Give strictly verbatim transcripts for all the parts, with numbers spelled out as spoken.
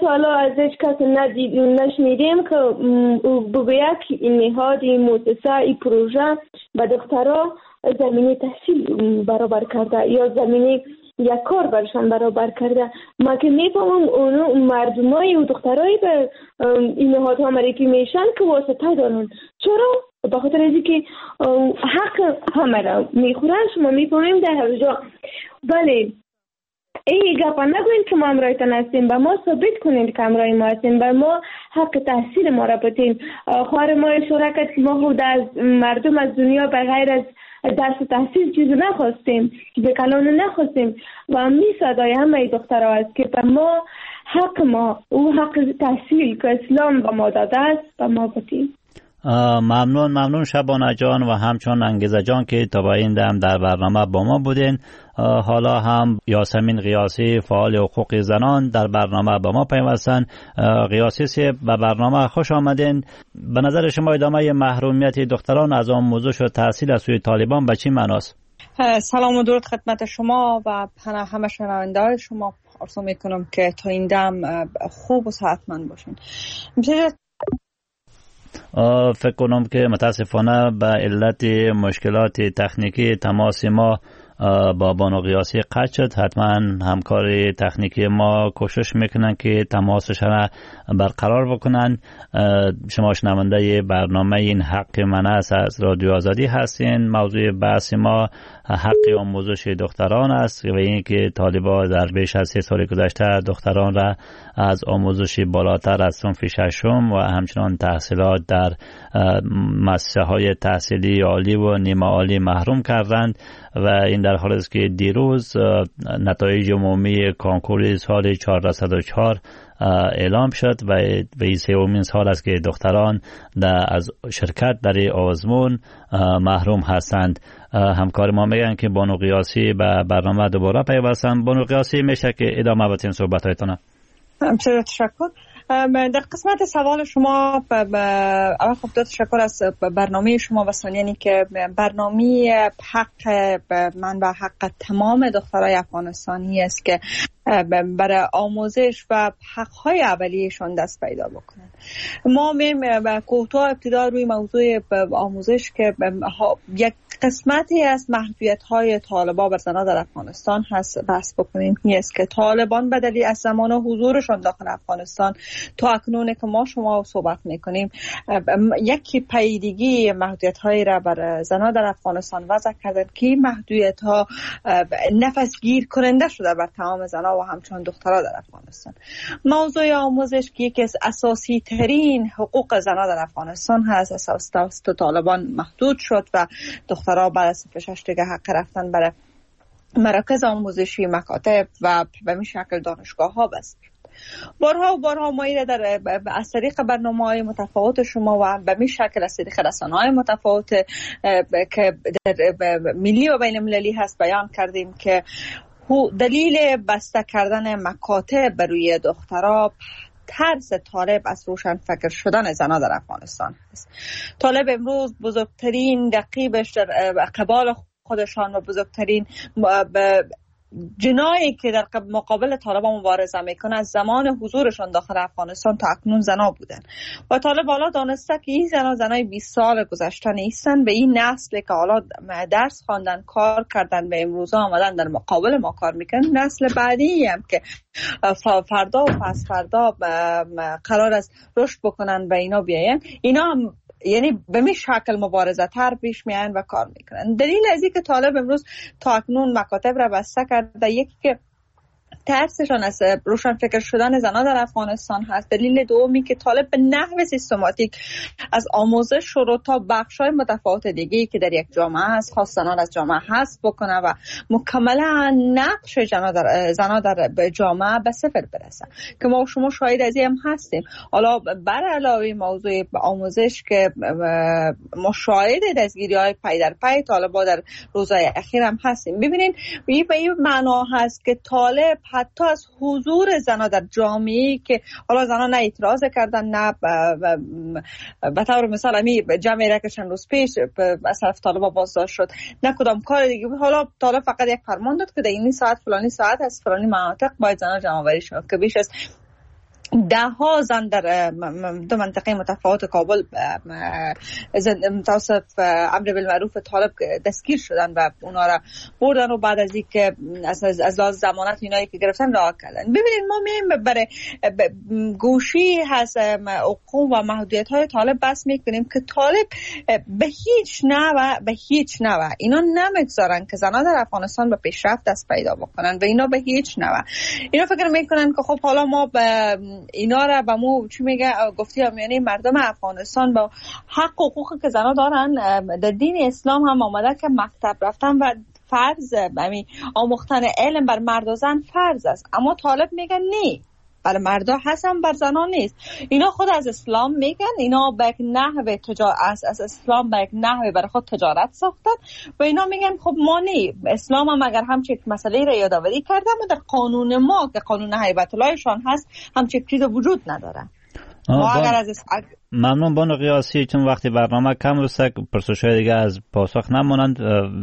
تا حالا از هیچ کس ندید نشنیدیم که بگوید که این نهاد، این مؤسسه، این پروژه به دخترها زمینه تحصیل برابر کرده یا زمینه یک کار برشان برابر کرده. ما که میفهمم اونو مردمای و دخترای به این نهادها معرفی میشن که واسطه دارن. چرا؟ به خاطر از اینکه حق همه را میخورن. شما میفهمیم در هر جا. بله ای گپا نگوین که ما امرایتان هستیم، به ما ثابت کنید که امرای ما هستیم، به ما حق تحصیل ما را بتین. خواهر ما اشاره کرد که ما خود از مردم از دنیا به غیر از درس تحصیل چیزی نخواستیم، به کلان نخواستیم و می صدای همه دختر ها است که به ما حق ما او حق تحصیل که اسلام به ما داده است به ما بتین. ممنون ممنون شبانه جان و همچون انگیزه جان که تا با این دم در برنامه با ما بودین. حالا هم یاسمین قیاسی فعال حقوق زنان در برنامه با ما پیوستن. قیاسی سی به برنامه خوش آمدین. به نظر شما ادامه محرومیت دختران از آموزش و تحصیل از سوی طالبان به چی معناست؟ سلام و درود خدمت شما و همه شنونده‌های شما. آرزو میکنم که تا این دم خوب و صحتمند باشین. فکر کنم که متاسفانه به علت مشکلات تکنیکی تماس ما با بانو قیاسی قطع شد. حتما همکار تکنیکی ما کوشش میکنن که تماسش را برقرار بکنن. شما شنونده برنامه این حق من است از رادیو آزادی هستین. موضوع بحث ما حق آموزش دختران است و اینکه طالبان در بیش از سه سال گذشته دختران را از آموزش بالاتر از صنف ششم و همچنان تحصیلات در مؤسسه های تحصیلی عالی و نیمه عالی محروم کردند و این در حالی است که دیروز نتایج عمومی کنکور سال چهارصد و چهار اعلام شد و این سومین سال است که دختران از شرکت در آزمون محروم هستند. همکار ما میگن که بانو قیاسی به برنامه دوباره پیوستن. بانو قیاسی میشه که ادامه بدین صحبت‌هایتون. بسیار تشکر. در قسمت سوال شما اول خب دو تشکر از برنامه شما و ثانیاً که برنامه حق من و حق تمام دخترای افغانستانی است که برای آموزش و حق‌های اولیه‌شان دست پیدا بکنن. ما میم کوتاه ابتدا روی موضوع آموزش که یک قسمتی از محدودیت‌های طالبان بر زنان در افغانستان هست بحث بکنیم. این است که طالبان به دلیل از زمان حضورشان داخل افغانستان تا اکنون که ما شما صحبت می‌کنیم یکی پیگیری محدودیت‌هایی را بر زنان در افغانستان وضع کردند که محدودیت‌ها نفسگیر کننده شده بر تمام زنان و همچنان دخترها در افغانستان. موضوع آموزش که یکی از اساسی ترین حقوق زنان در افغانستان هست اساس توسط طالبان محدود شد و دخترها بعد از صفر شش دیگه حق رفتن برای مراکز آموزشی، مکاتب و به این شکل دانشگاه ها بست. بارها و بارها ما این در از طریق برنامه‌های متفاوت شما و به این شکل از طریق رسانه‌های متفاوت که در ملی و بین المللی هست بیان کردیم که دلیل بسته کردن مکاتب بروی دخترها ترس طالب از روشن فکر شدن زنان در افغانستان است. طالب امروز بزرگترین رقیبش در قبال خودشان و بزرگترین جنایی که در مقابل طالبان مبارزه میکنه از زمان حضورشان داخل افغانستان تا اکنون زنا بودن و طالب حالا دانسته که این زنا زنای بیست سال گذشته نیستن. به این نسل که حالا درس خواندن کار کردن به امروز آمدن در مقابل ما کار میکنن، نسل بعدی هم که فردا و پس فردا قرار است رشد بکنن به اینا بیاین، اینا هم یعنی به می شکل مبارزه تر پیش میان و کار میکنن. دلیل از این که طالب امروز تا اکنون مکاتب را بسته کرده یکی که ترسشان از روشن فکر شدن زنان در افغانستان هست. دلیل دومی که طالب به نحو سیستماتیک از آموزش شروع تا بخش‌های متفاوت دیگه‌ای که در یک جامعه هست خاص زنان از جامعه حذف بکنه و مکملا نقش زنان در زنان در جامعه به صفر برسه که ما شما شاهد از این هم هستیم. حالا بر علاوه موضوع آموزش که ما شاهد دستگیری‌های پی در پی طالبان در روزهای اخیر هم هستیم. ببینید این به این معنا هست که طالب حتی از حضور زنان در جامعه که حالا زنان نه اعتراض کردن نه به طور مثال امی جمعی را که چند روز پیش از طرف طالبان بازداشت شد نه کدام کار دیگه. حالا طالب فقط یک فرمان داد که در این ساعت فلانی ساعت از فلانی مناطق باید زنان جمع آوری شد که بیش از ده ها زن در دو منطقه متفاوت کابل توسط امر بالمعروف طالب دستگیر شدن و اونا را بردن و بعد از اینکه از از لحاظ ضمانت اینایی که گرفتن رها کردن. ببینید ما میم برای گوشی هست حقوق و محدودیت های طالب بس میکنیم که طالب به هیچ نوع به هیچ نوع اینا نمیگذارن که زنان در افغانستان به پیشرفت دست پیدا بکنن و اینا به هیچ نوع اینا فکر میکنن که خب حالا ما به اینا را به مو چی میگه گفتی یعنی مردم افغانستان با حق و حقوقی که زنان دارن در دین اسلام هم آمده که مکتب رفتن و فرض یعنی آموختن علم بر مرد و زن فرض است، اما طالب میگن نه بر مردا هستن بر زنان نیست. اینا خود از اسلام میگن اینا به یک نحوه تجارت از, از اسلام به یک نحوه برای خود تجارت ساختن و اینا میگن خب ما نه اسلام هم اگر همچین مسئله را یادآوری کرده و در قانون ما که قانون هیبت اللهشان هست همچین چیز وجود نداره. ما اگر از اس... ممنون بانو قیاسی، چون وقتی برنامه کم رسه پرسش‌های دیگه از پاسخ نمونند.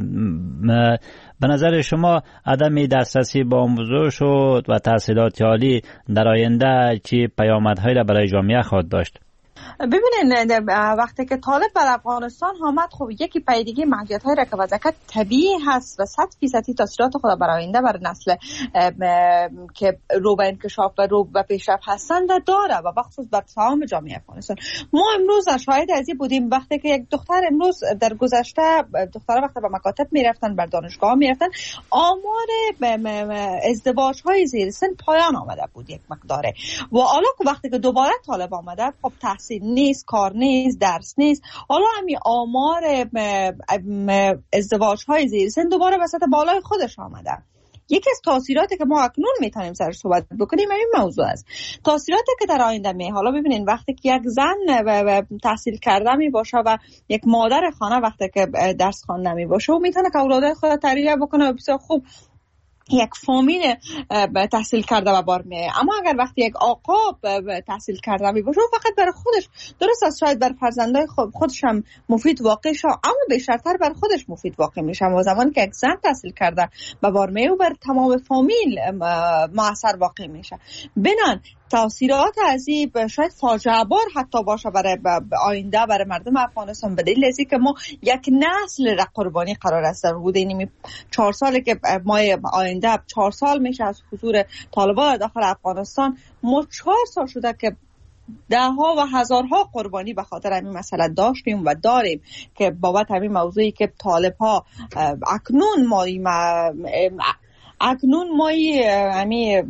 به نظر شما عدم دسترسی به آموزش و تحصیلات عالی در آینده چی پیامدهایی را برای جامعه خواهد داشت؟ ببینید وقتی که طالب بر افغانستان آمد خب یکی پیدگی محدودیت های را که وضعیت طبیعی هست و صد فیصدی تاثیرات خود بر آینده بر نسل که رو به انکشاف و رو به پیشرفت هستند داره و بخصوص بر تمام جامعه افغانستان. ما امروز شاهد از این بودیم وقتی که یک دختر امروز در گذشته دخترها وقتی به مکاتب میرفتن بر دانشگاه میرفتن آمار ازدواج های زیر سن پایان آمده بود یک مقداره و حالا وقتی که دوباره طالب آمده خب تحصیل نیست، کار نیست، درس نیست، حالا همین آمار ازدواج های زیر سن دوباره وسط بالای خودش آمده. یکی از تاثیراتی که ما اکنون میتونیم سر صحبت بکنیم این موضوع است. تاثیراتی که در آینده می حالا ببینین وقتی که یک زن و تحصیل کرده می باشه و یک مادر خانه وقتی که درس خوانده می باشه و میتونه که اولادای خود تربیت بکنه و بسیار خوب یک فامیل تحصیل کرده و بار میه. اما اگر وقتی یک آقا تحصیل کرده می باشه فقط برای خودش درست است شاید بر فرزندای خودش هم مفید واقع شه اما بیشتر بر خودش مفید واقع میشه و زمانی که یک زن تحصیل کرده و بار میه و بر تمام فامیل موثر واقع میشه. بنان تاثیرات از این شاید فاجعه بار حتی باشه برای آینده برای مردم افغانستان به دلیل ازی که ما یک نسل را قربانی قرار است در حدود این چهار سالی که ما آینده چهار سال میشه از حضور طالبان داخل افغانستان ما چهار سال شده که ده ها و هزارها قربانی به خاطر همین مسئله داشتیم و داریم که بابت همین موضوعی که طالب ها اکنون ما اکنون ما همین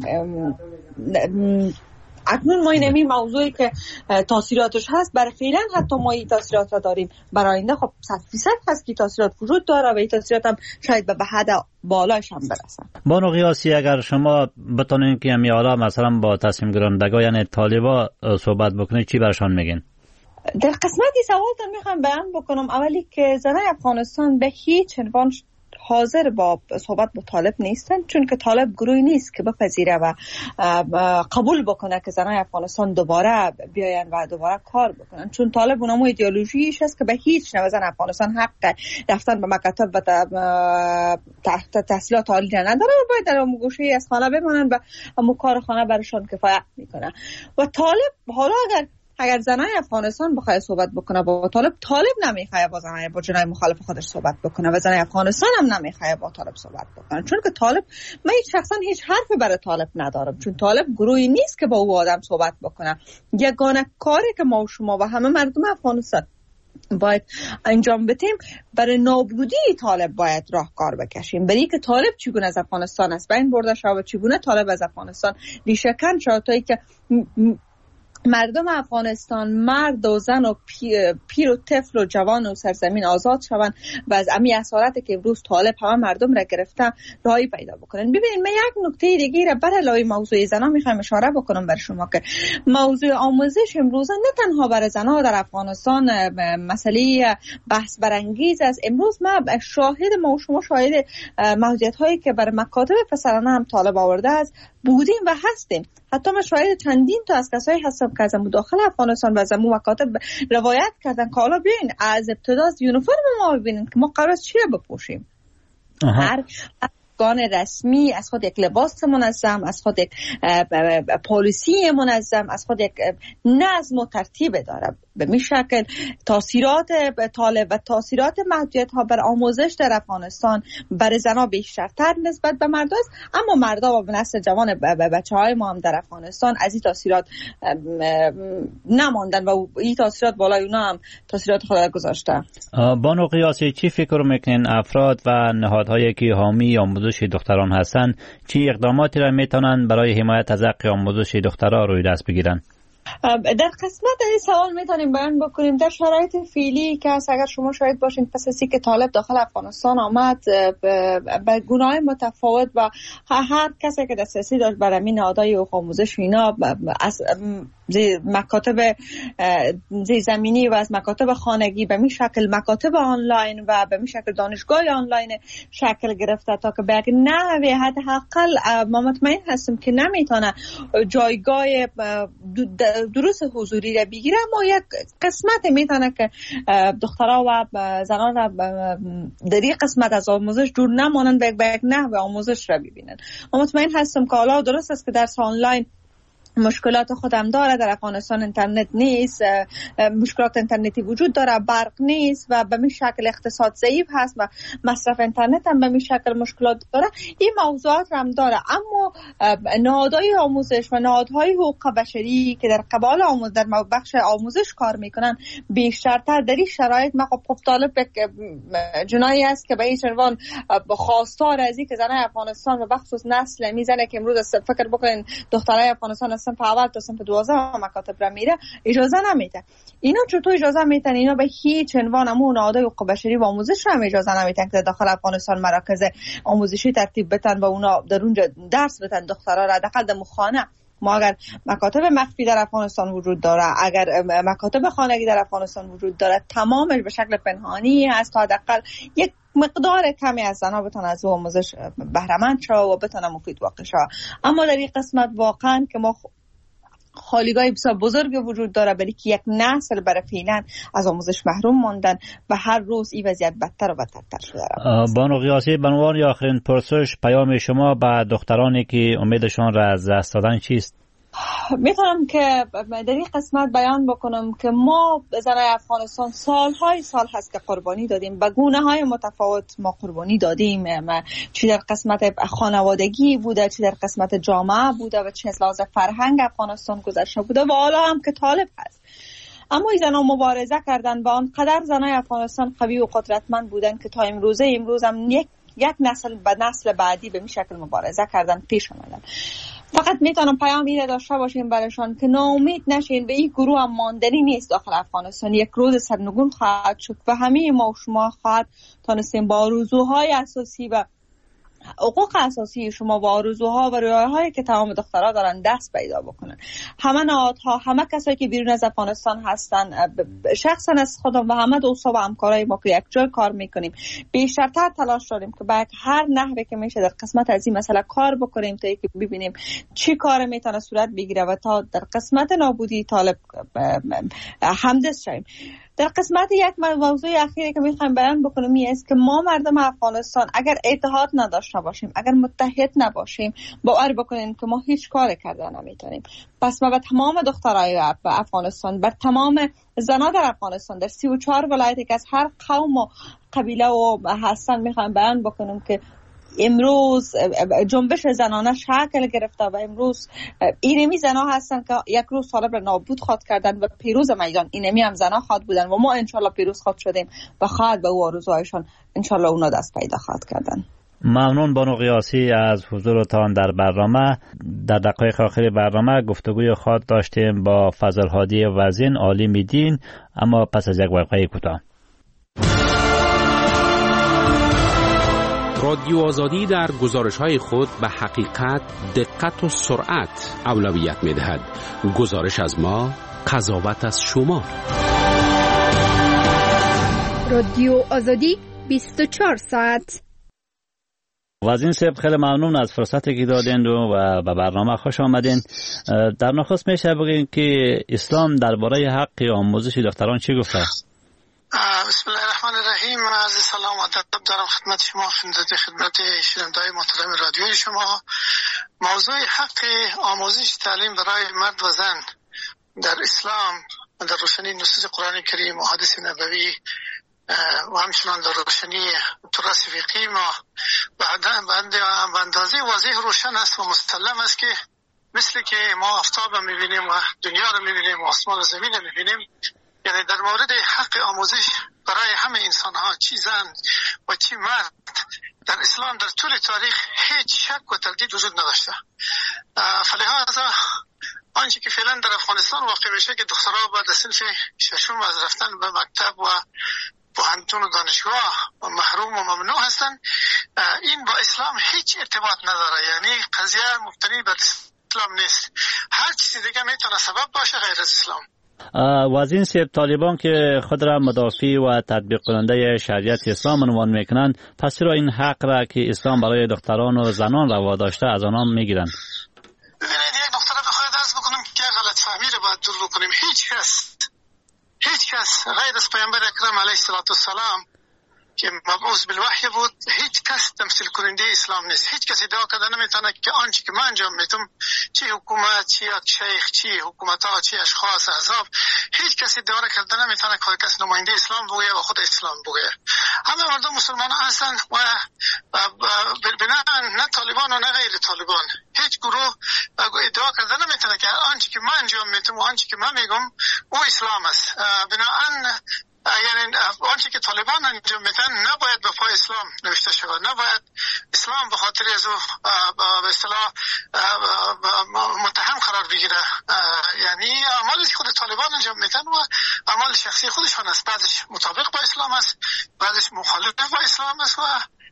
اکنون ما این همین موضوعی که تاثیراتش هست برای فعلا حتی ما این تاثیرات را داریم برای آینده خب صد فیصد هست که تاثیرات وجود داره و این تاثیرات هم شاید به حد بالایش هم برسن. بانو قیاسی اگر شما بتونین که همی حالا مثلا با تصمیم گیرندگان یعنی طالبا صحبت بکنید چی برشان میگین؟ در قسمتی سوالتون میخوام بیان بکنم اولی که زنای افغانستان به هیچ عنوان حاضر با صحبت با طالب نیستن چون که طالب گروهی نیست که بپذیره و قبول بکنه که زنای افغانستان دوباره بیاین و دوباره کار بکنن چون طالب اونمو ایدئولوژیش است که به هیچ نوع زن افغانستان حق رفتن به مکاتب و تحت تحصیلات عالی نداره و باید در گوشه از خانه بمانن و همون کار خانه برشان کفایت میکنه و طالب حالا اگر اگر زنای افغانستان بخواد صحبت بکنه با طالب طالب نمیخواد با زنای با جنای مخالف خودش صحبت بکنه و زنای افغانستان هم نمیخواد با طالب صحبت بکنه چون که طالب من شخصا هیچ حرفی برای طالب ندارم چون طالب گروهی نیست که با او آدم صحبت بکنه. یگانه کاری که ما و شما و همه مردم افغانستان باید انجام بدیم برای نابودی طالب باید راهکار بکشیم برای که طالب چگونه از افغانستان است بین برده شود و چگونه طالب از افغانستان ریشه کن شود تا که مردم افغانستان مرد و زن و پیر و طفل و جوان و سرزمین آزاد شوند و از امی اسارتی که امروز طالب همه مردم را گرفته راهی پیدا بکنن. ببینید من یک نکته دیگه را بر علاوه موضوع زنا میخوام اشاره بکنم بر شما که موضوع آموزش امروز نه تنها برای زنها در افغانستان مسئله بحث برانگیز است. امروز ما شاهد ما و شما شاهد محدودیت هایی که بر مکاتب پسرانه هم طالب آورده است بودیم و هستیم. حتی ما شاید چندین تا از کسایی هستم که از مداخل افغانستان و از مکاتب روایت کردن که حالا بیاین از ابتدا یونیفرم ما ببینین که ما قرار است چی را بپوشیم. هر آموزشگان رسمی از خود یک لباس منظم، از خود یک پالیسی منظم، از خود یک نظم و ترتیب داره. به می شکل تاثیرات طالب و تاثیرات محدودیت ها بر آموزش در افغانستان بر زنها بیشترتر نسبت به مرد است، اما مردا و نسل جوان بچه های ما هم در افغانستان از این تاثیرات نماندن و این تاثیرات بالای اونا هم تاثیرات خود گذاشته. بانو قیاسی، چی فکر میکنین افراد و نهادهایی که حامی آموزش دختران هستند چی اقداماتی را میتونن برای حمایت از حق آموزش دخترها روی دست بگیرن؟ در قسمت این سوال میتونیم بیان بکنیم در شرایط فعلی که هست، اگر شما شاید باشین پس از اینکه طالب داخل افغانستان آمد به گونه‌های متفاوت و هر کسی که دسترسی داشت برای این نهادهای آموزش اینا از مکاتب زیر زمینی و از مکاتب خانگی به می شکل مکاتب آنلاین و به می شکل دانشگاه آنلاین شکل گرفته تا که به یک نحوه حداقل ما مطمئن هستیم که نمیتونه جایگاه دروس حضوری را بگیره، اما یک قسمت میتونه که دخترها و زنان را در این قسمت از آموزش دور نمانند و به یک نحوه آموزش را ببینن. ما مطمئن هستم که حالا درست است که درس آنلاین مشکلات خودم داره، در افغانستان اینترنت نیست، مشکلات اینترنتی وجود داره، برق نیست و به این شکل اقتصاد ضعیف هست و مصرف اینترنت هم به این شکل مشکلات داره. این موضوعات هم داره، اما نهادهای آموزش و نهادهای حقوق بشری که در قبال آموزش در بخش آموزش کار میکنن بیشترتر در این شرایط ما خب طالب جنایی است که به این عنوان خواستار از اینکه زنای افغانستان و بخصوص نسل میزنه که امروز فکر بکنین دخترای افغانستان صنف اول تا صنف دوازده مکاتب را میره اجازه نمیده. اینا چطور اجازه میتن؟ اینا به هیچ عنوان همون نهادهای حقوق بشری و آموزش هم اجازه نمیدن که داخل افغانستان مراکز آموزشی ترتیب بتن و اونا در اونجا درس بدن دخترها را داخل در خانه. ما اگر مکاتب مخفی در افغانستان وجود داره، اگر مکاتب خانگی در افغانستان وجود داره، تمامش به شکل پنهانی هست تا حداقل یک مقدار کمی از زنها بتونن از آموزش بهره مند شوند و بتونن مفید واقع شوند. اما در این قسمت واقعا که ما خالیگاه بسیار بزرگ وجود داره، برای که یک نسل برای فعلا از آموزش محروم ماندن و هر روز این وضعیت بدتر و بدتر شده. بانو قیاسی، به عنوان آخرین پرسش پیام شما به دخترانی که امیدشان را از دست دادن چیست؟ میتونم که در این قسمت بیان بکنم که ما زنای افغانستان سالهای سال هست که قربانی دادیم، به گونه های متفاوت ما قربانی دادیم، چی در قسمت خانوادگی بوده، چی در قسمت جامعه بوده و چی از لحاظ فرهنگ افغانستان گذشته بوده و حالا هم که طالب هست. اما این زنها مبارزه کردن و آنقدر زنای افغانستان قوی و قدرتمند بودن که تا امروزه امروز هم یک یک نسل به نسل بعدی به این شکل مبارزه کردن، پیش آمدن. فقط میتونم پیام اینه داشته باشیم برایشان که ناامید نشین، به این گروه هم ماندنی نیست داخل افغانستان، یک روز سرنگون خواهد شد و همه ما و شما خواهد تانستیم با آرزوهای اساسی و حقوق اساسی شما و آرزوها و رویاهایی که تمام دخترها دارن دست پیدا بکنن. همه نهادها، همه کسایی که بیرون از افغانستان هستن، شخصا از خودم و همه دوستا و همکارای ما که یک جای کار میکنیم بیشترتر تلاش داریم که با هر نحوی که میشه در قسمت از این مسئله کار بکنیم تا اینکه ببینیم چی کار میتونه صورت بگیره و تا در قسمت نابودی طالب همدست شویم. در قسمت یک موضوع اخیری که میخوایم بیان بکنم این است که ما مردم افغانستان اگر اتحاد نداشته باشیم، اگر متحد نباشیم، باور بکنیم که ما هیچ کار کرده نمیتونیم. پس ما به تمام دخترای افغانستان، بر تمام زنان در افغانستان در سی و چهار ولایتی که از هر قوم و قبیله و هستن میخوایم بیان بکنم که امروز جنبش زنانه شکل گرفته و امروز اینمی زنها هستن که یک روز طالب را نابود خواد کردن و پیروز میدان اینمی هم زنها خواد بودن و ما انشالله پیروز خواد شدیم و خواهد به او آرزوهایشان انشالله اونا دست پیدا خواهد کردن. ممنون بانو قیاسی از حضورتان در برنامه. در دقایق آخر برنامه گفتگوی خود داشتیم با فضل هادی وزین عالم دین، اما پس از یک وقفه کوتاه. رادیو آزادی در گزارش‌های خود به حقیقت، دقت و سرعت اولویت می‌دهد. گزارش از ما، قضاوت از شما. رادیو آزادی بیست و چهار ساعت. وزین صاحب خیلی ممنون از فرصتی که دادین و به برنامه خوش آمدین. در نخست میشه بگین که اسلام درباره حق آموزش دختران چی گفته؟ بسم الله الرحمن الرحیم. عرض سلام و ادب دارم خدمت شما، خدمت شنونده‌های محترم رادیوی شما. موضوع حق آموزش تعلیم برای مرد و زن در اسلام در روشنی نصوص قرآن کریم و حدیث نبوی و همچنان در روشنی تراث فقهی ما به اندازه واضح روشن است و مسلم است که مثل که ما آفتاب رو می‌بینیم و دنیا رو می‌بینیم و آسمان و زمین رو می‌بینیم، یعنی در مورد حق آموزش برای همه انسان ها، چی زن و چی مرد، در اسلام در طول تاریخ هیچ شک و تردید وجود نداشته. فلهذا آنچه که فعلا در افغانستان واقع میشه که دخترها بعد از صنف ششم از رفتن به مکتب و پوهنتون و دانشگاه محروم و ممنوع هستند، این با اسلام هیچ ارتباط نداره. یعنی قضیه مبتنی بر اسلام نیست، هر چیز دیگه میتونه سبب باشه غیر از اسلام. وزین سیب طالبان که خود را مدافع و تطبیق کننده شریعت اسلام عنوان میکنند، پس چرا این حق را که اسلام برای دختران و زنان روا داشته از آنها میگیرند؟ ببینید، یک نقطه را بخواید عرض بکنم که غلط فهمی را باید دور بکنیم. هیچ کس هیچ کس غیر از پیامبر اکرم علیه السلام که مبعوث بالوحی بود، هیچ کس تمثیل کننده اسلام نیست. هیچ کسی ادعا کرده نمیتونه که آنچه که من انجام میدم، چی حکومت، چی شیخ، چی حکومت ها، چی اشخاص، احزاب، هیچ کسی ادعا کرده نمیتونه که کس نماینده اسلام بگه و خود اسلام بگه. همه مردم مسلمان هستن و بنا نه طالبان و نه غیر طالبان هیچ گروه ادعا کرده نمیتونه که آنچه که من انجام میدم و آنچه که من میگم او اسلام است. بنابراین یعنی آنچه که طالبان انجام میدن نباید به پای اسلام نوشته شود، نباید اسلام به خاطر از او به اصطلاح متهم قرار بگیره. یعنی اعمالش خود طالبان انجام میدن و اعمال شخصی خودشان است، بعضش مطابق با اسلام است، بعضش مخالف با اسلام است. و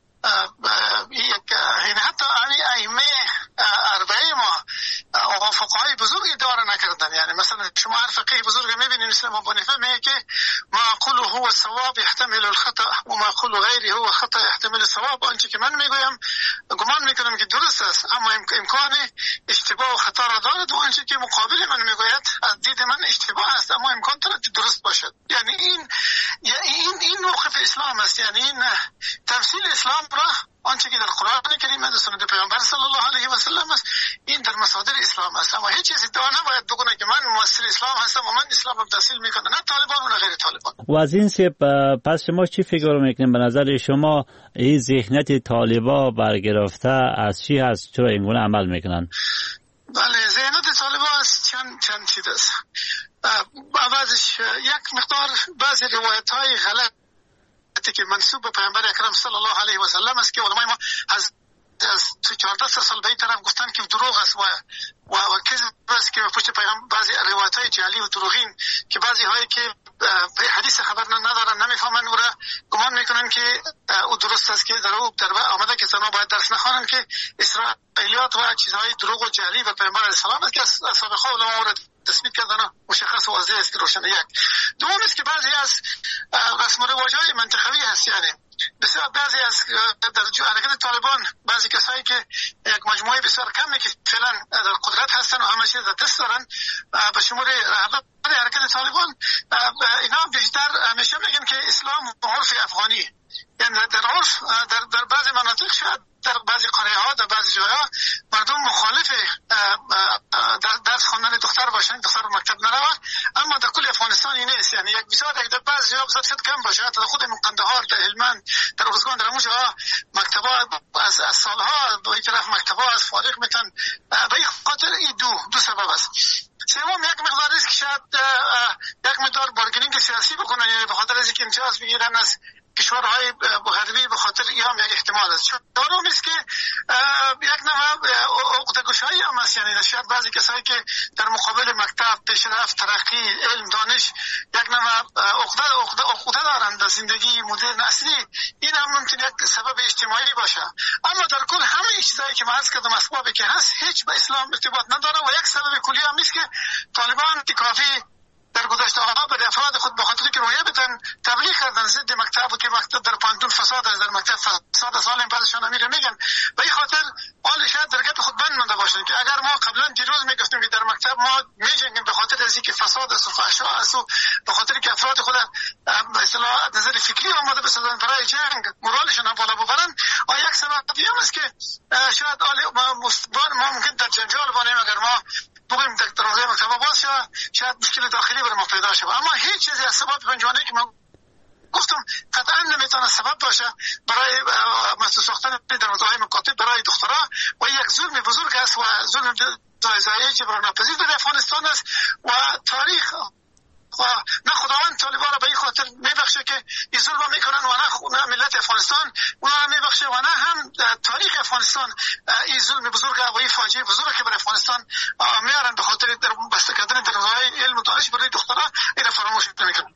این حتی ائمه اربعه ما آقا فقهای بزرگ ادعا نکردن. یعنی مثلا شما هر فقیه بزرگ میبینید مثل ابو حنیفه میگه که ما اقوله هو الصواب يحتمل الخطا و ما اقوله غیره هو خطا يحتمل الصواب. آنچه که من میگویم گمان میکنم که درست است اما امکان اشتباه و خطا را دارد، و آنچه که مقابل من میگوید از دید من اشتباه است اما امکان دارد درست باشد. یعنی این این این موقف اسلام است. یعنی این تمثیل اسلام را آنچه که در قرآن کریم و سنت پیامبر صلی الله علیه و سلم است، این در مصادر اسلام است. اما هیچ چیزی ادعا نباید بکنه که من مؤثر اسلام هستم و من اسلام رو تحصیل میکنم، نه طالبان و نه غیر طالبان. و از این سیب پس شما چی فکر میکنید؟ به نظر شما این ذهنیت طالبا برگرفته از چی هست؟ چرا اینگونه عمل میکنن؟ بله، ذهنیت طالبا از چند چند چیز است. بعضش یک مقدار بعضی روایت های غلط که منسوب به پیامبر اکرم صلی الله علیه و سلم است که علمای ما از از تو چهارده سال به این طرف گفتن که دروغ است و و, و کذب است، که پشت پیغمبر بعضی روایت های جعلی و دروغین که بعضی هایی که به حدیث خبر ندارن نمیفهمن و را گمان میکنن که او درست است، که در او در آمده که زنها باید درس نخوانن، که اسرائیلیات و چیزهای دروغ و جعلی و پیامبر علیه السلام است که از سابقه علما را تثبیت کردن مشخص و واضح است که روشن. یک دوم است که بعضی از رسم و رواج‌های منطقوی هست. یعنی بسیار بعضی از در حرکت طالبان بعضی کسایی که یک مجموعه بسیار کمی که فعلا در قدرت هستن و همه چیز در دست دارن به شمول رهبر حرکت طالبان، اینا بیشتر همیشه میگن که اسلام عرف افغانی، یعنی در عرف در در بعضی مناطق شاید در بعضی قریه ها در بعضی جاها مردم مخالف درس خواندن دختر باشن، دختر به مکتب نروه، اما در کل افغانستان این نیست. یعنی یک بسیار در بعضی جاها بسیار شد کم باشه، حتی خود قندهار، در هلمند، در ارزگان، در اون جاها مکتبا از از سالها به این طرف مکتبا از فارغ میتن. به این خاطر این دو دو سبب است. سوم یک مقدار است که شاید یک مقدار بارگینینگ سیاسی بکنن، یعنی به خاطر از اینکه امتیاز بگیرن از کشورهای غربی، به خاطر این هم یک احتمال است. چهارم است که یک نوع عقده‌گشایی هم است. یعنی شاید بعضی کسایی که در مقابل مکتب، پیشرفت، ترقی، علم، دانش یک نوع عقده عقده عقده دارند در زندگی مدرن اصلی، این هم ممکن یک سبب اجتماعی باشه. اما در کل همه چیزایی که من عرض کردم اسبابی که هست هیچ به اسلام ارتباط نداره و یک سبب کلی هم است که طالبان کافی در گذشته ها به افراد خود به خاطر که رویه بدن تبلیغ کردن ضد مکتب و که مکتب در پانتون فساد است، در مکتب فساد سالم بعدشان امیر میگن. به این خاطر حال شاید در گپ خود بند مانده باشن که اگر ما قبلا دیروز میگفتیم که در مکتب ما میجنگیم به خاطر از از اینکه فساد است و فحشا است و به خاطر که افراد خود به اصطلاح نظر فکری آماده بسازن برای جنگ مورالشون هم بالا ببرن، و یک سبب دیگه است که شاید ما ممکن در جنجال بانیم اگر ما بگویم در دروازه مکتب باز شود، شاید مشکل داخلی برای ما پیدا شود. اما هیچ چیزی از سبب پنجانه که من گفتم قطعا نمیتونه سبب باشه برای مسئول ساختن دروازه‌های مکاتب برای دخترها، و یک ظلم بزرگ است و ظلم جایزه جبران ناپذیر در افغانستان است و تاریخ و نه خداوند طالبان را به این خاطر میبخشه که این ظلم میکنن و نه ملت افغانستان اونا میبخشه و نه هم تاریخ افغانستان این ظلم بزرگ و این فاجعه بزرگ که بر افغانستان میارن به خاطر بسته کردن دروازه‌های علم و دانش برای دخترها این فراموش نمیکنن.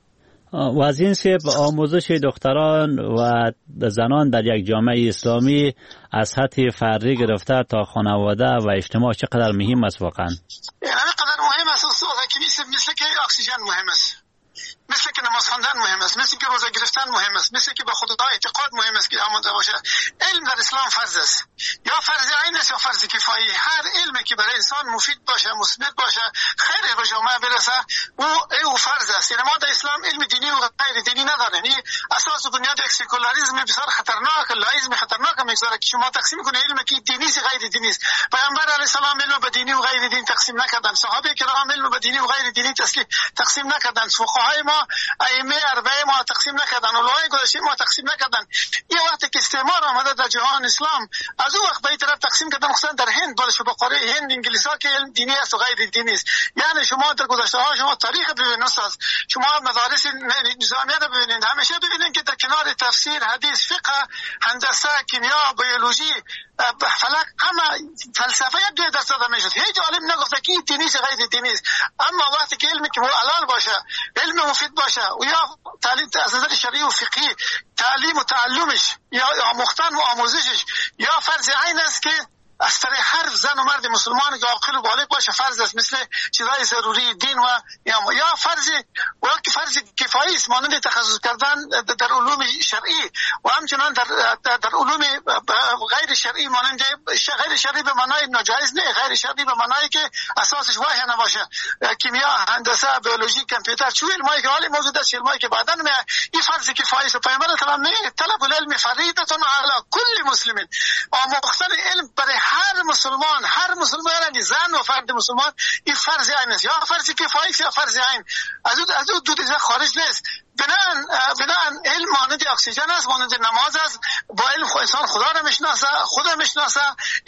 و از این سبب آموزش دختران و زنان در یک جامعه اسلامی از سطح فردی گرفته تا خانواده و اجتماع چقدر مهم است واقعا؟ اینقدر مهم است استاد که مثل که اکسیژن مهم است، مثل که نماز خواندن مهم است، مثل که روزه گرفتن مهم است، مثل که به خدا اعتقاد مهم است که آماده باشه. علم در اسلام فرض است، یا فرض عین است یا فرض کفایی. هر علمی که برای انسان مفید باشه، مثبت باشه، خیر به جامعه برسه، او او فرض است. یعنی ما در اسلام علم دینی و غیر دینی نداریم. این اساس و بنیاد یک سکولاریسم بسیار خطرناک، لایزم خطرناک میگذاره که شما تقسیم کنید علم که دینی است غیر دینی است. پیامبر علیه السلام علم به دینی و غیر دینی تقسیم نکردن، صحابه کرام علم به دینی و غیر دینی تقسیم نکردن، فقهای ما ائمه اربعه ما تقسیم نکردن، علمای گذشته ما تقسیم نکردن. یه وقتی که استعمار آمده در جهان اسلام از اون وقت به این طرف تقسیم کردن، خصوصا در هند بالش به قاره هند انگلیسا که علم دینی است و غیر دینی است. یعنی شما در گذشته ها شما تاریخ ببینید استاد، شما مدارس نظامیه رو ببینید، همیشه ببینید که در کنار تفسیر، حدیث، فقه، هندسه، کیمیا، بیولوژی، فلک، همه فلسفه یک دو درس داده میشد. هیچ عالم نگفته که این دینی است غیر دینی است. اما وقتی که علمی که حلال باشه، علم مفید باشه و یا تعلیم از نظر شرعی و فقهی تعلیم و تعلمش یا آموختن و آموزشش یا فرض عین است که از طریق هر زن و مرد مسلمان که عاقل و بالغ باشه فرض است، مثل چیزهای ضروری دین و یا یا فرض و فرض کفایی است، مانند تخصص کردن در علوم شرعی و همچنان در در علوم غیر شرعی، مانند غیر شرعی به معنای ناجایز نه، غیر شرعی به معنای که اساسش وحی نباشه، کیمیا، هندسه، بیولوژی، کامپیوتر، چه علمایی که حالی موجود است، علمایی که بعداً می این فرض کفایی است. پیامبر اسلام میگه طلب العلم فریضه علی کل مسلم، آموختن علم برای هر مسلمان، هر مسلمان یعنی زن و فرد مسلمان این فرض عین است، یا فرض کفایی یا فرض عین، از اون از اون دو تا خارج نیست. بنان بنان علم مانند اکسیژن است، مانند نماز است. با علم خود انسان خدا را میشناسه، خدا میشناسه،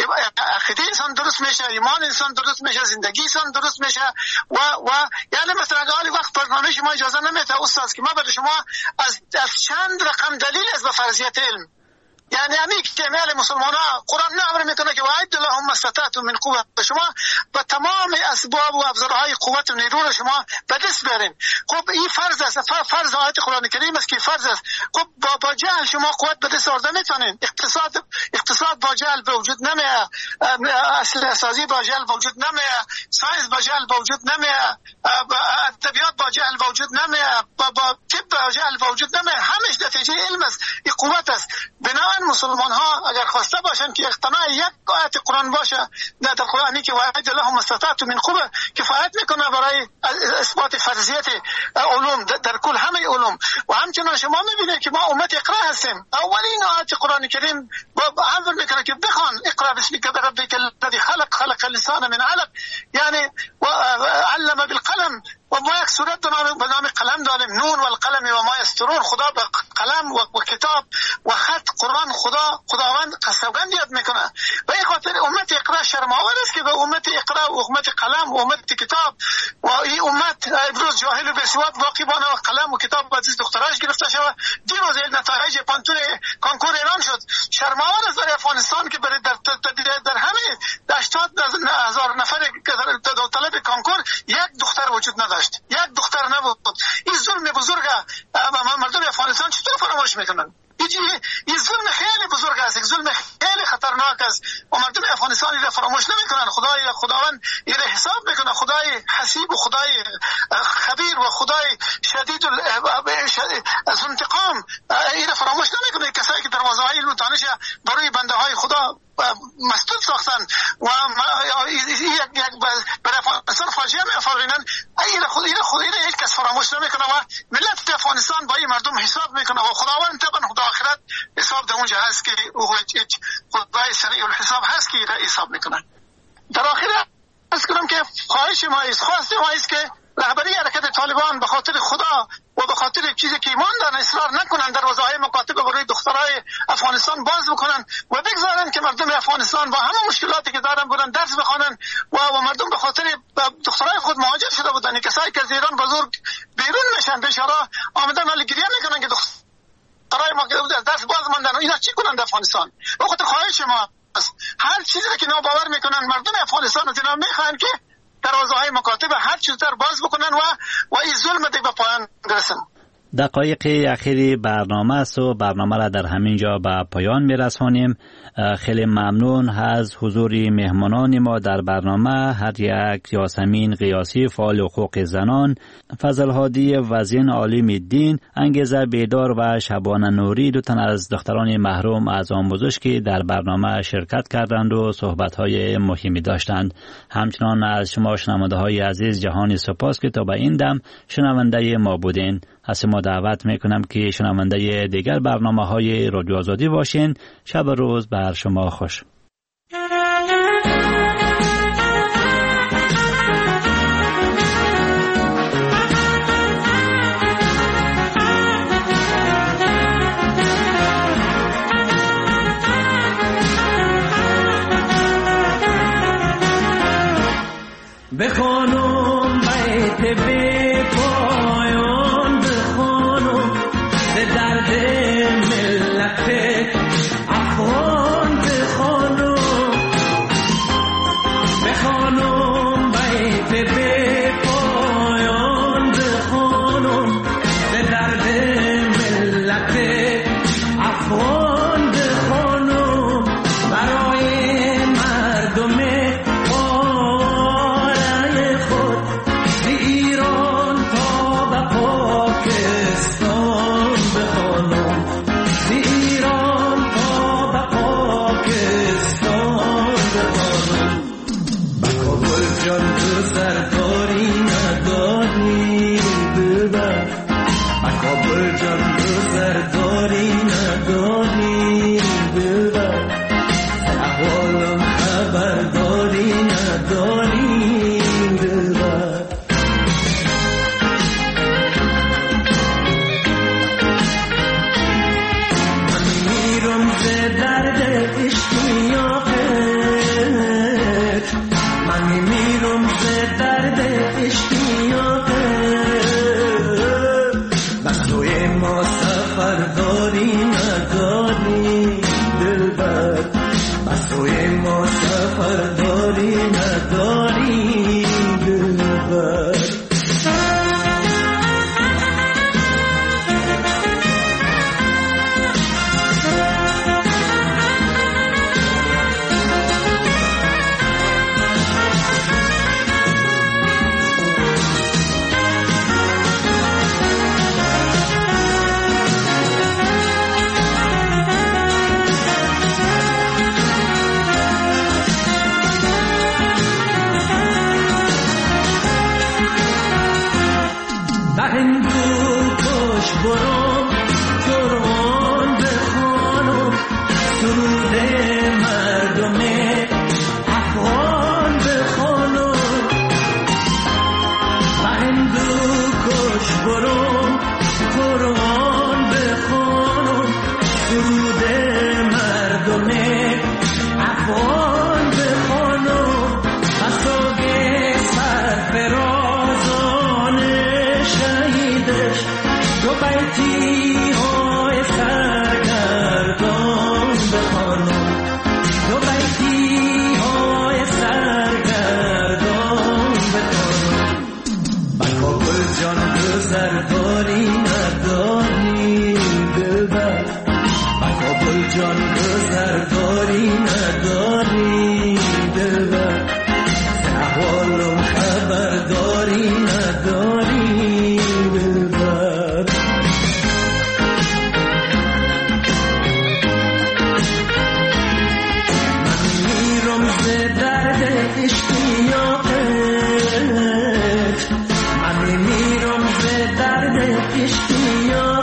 عقیده انسان درست میشه، ایمان انسان درست میشه، زندگی انسان درست میشه. و و یعنی مثلا اگه وقت برنامه شما اجازه نمیده استاد که ما برای شما از از چند رقم دلیل از به فرضیت علم، یعنی همین که جمعیت مسلمان ها قرآن نه امر میکنه که وعد لهم استطعتم من قوه، شما با تمام اسباب و ابزارهای قوت و نیرو رو شما به دست بیارین. خب این فرض است، فرض آیت قرآن کریم است که فرض است. خب با با جهل شما قوت به دست آورده میتونین. اقتصاد اقتصاد با جهل به وجود نمیاد، اسلحه سازی با جهل به وجود نمیاد، ساینس با جهل به وجود نمیاد، ادبیات با جهل به وجود نمیاد، با با طب با جهل به وجود نمیاد. همش نتیجه علم است، این قوت است. بنابراین مسلمان ها اگر خواسته باشن که اقتناع یک آیت قرآن باشه در قرآنی که وعد لهم استطعتم من قوه کفایت میکنه برای اثبات فرضیت علوم در کل همه علوم. و همچنان شما میبینید که ما امت اقرا هستیم. اولین آیت قرآن کریم امر میکنه که بخوان اقرا باسمک ربک الذی خلق خلق الانسان من علق، یعنی علم بالقلم. و ما یک سورت به نام قلم داریم، نون و القلم و ما یسطرون. خدا به قلم و, و کتاب و خط قرآن خدا خداوند قسمگند یاد میکنه. و این خاطر امت اقرا شرم‌آور است که به امت اقرا و امت قلم و امت کتاب و این امت امروز جاهل و بسواد باقی بانه و قلم و کتاب عزیز دختراش گرفته شود. دیروز نتایج پانتون کنکور ایران شد. شرم‌آور است برای افغانستان که برای در, در, در همه هشتاد هزار نفر طالب کنکور یک دختر وجود نداشت، یک دختر نبود. این ظلم بزرگ مردم افغانستان چطور فراموش میکنن؟ این ظلم خیلی بزرگ است، یک ظلم خیلی خطرناک است و مردم افغانستان این فراموش نمیکنن. خدای خداوند این حساب میکنه، خدای حسیب و خدای خبیر و خدای شدید از انتقام این فراموش نمیکنه. کسایی که دروازه های علم و دانش برای بنده های خدا مسدود ساختن و یک یک برای افغانستان فاجعه می‌آفرینن. این خود این خود این هیچ کس فراموش نمیکنه و ملت افغانستان با این مردم حساب میکنه و خداوند طبعا خدا آخرت حساب در اونجا هست که او هیچ خدای سریع الحساب هست که حساب میکنه. در آخر عرض کنم که خواهش ما است خواست ما است که رهبری حرکت طالبان به خاطر خدا و به خاطر چیزی که ایمان دارن اصرار نکنن، دروازه‌های مکاتب برای دخترای افغانستان باز بکنن و بگذارن که مردم افغانستان با همه مشکلاتی که دارن برن درس بخونن و و مردم به خاطر دخترای خود مهاجر شده بودن. کسایی که از ایران بزرگ بیرون میشن بیچاره آمدن ولی گریه میکنن که دخترای ما که از درس باز ماندن، اینا چی کنن در افغانستان؟ به خاطر خواهش ما هر چیزی که اینا باور میکنن مردم افغانستان از اینا میخوان که دروازه‌های مکاتب هر چیز در باز بکنن و و این ظلم دیگه به پایان برسن. دقایق اخیری برنامه است و برنامه را در همین جا به پایان میرسانیم. خیلی ممنون از حضور مهمانان ما در برنامه، هر یک یاسمین قیاسی فعال حقوق زنان، فضل هادی وزین عالم الدین، انگیزه بیدار و شبانه نوری، دو تن از دختران محروم از آموزش که در برنامه شرکت کردند و صحبت‌های مهمی داشتند. همچنان از شما شنونده های عزیز جهانی سپاس که تا به این دم شنونده ما بودین. از ما دعوت میکنم که شنونده دیگر برنامه های رادیو آزادی باشین. شب روز بر شما خوش. بخوانم بیت بی پایان، بخوانم به درد ملت افغان، بخوانم بخوانم بیت بی پایان، بخوانم به درد ملت افغان، بخوانم برای مردم من میمیرم ز درد عشقی.